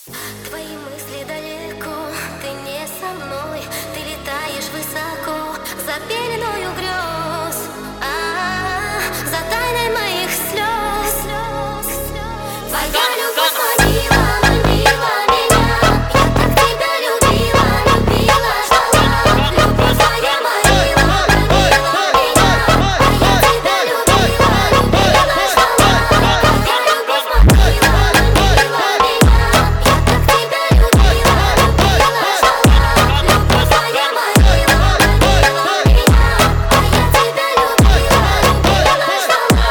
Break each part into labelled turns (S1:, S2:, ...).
S1: Твои мысли далеко, ты не со мной, ты летаешь высоко за пеленою грез, за тайной моих слез. Твоя любовь манила, манила меня, я так тебя любила, любила, ждала. Любовь твоя манила, манила меня, а я тебя любила, любила, ждала. Твоя любовь манила, манила меня, я так тебя любила, любила, ждала. Любовь твоя манила, манила меня, а я тебя любила, любила, ждала.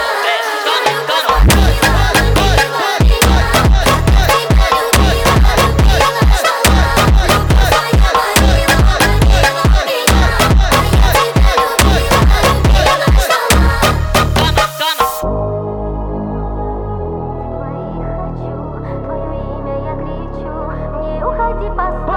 S1: Твое имя я кричу, не уходи,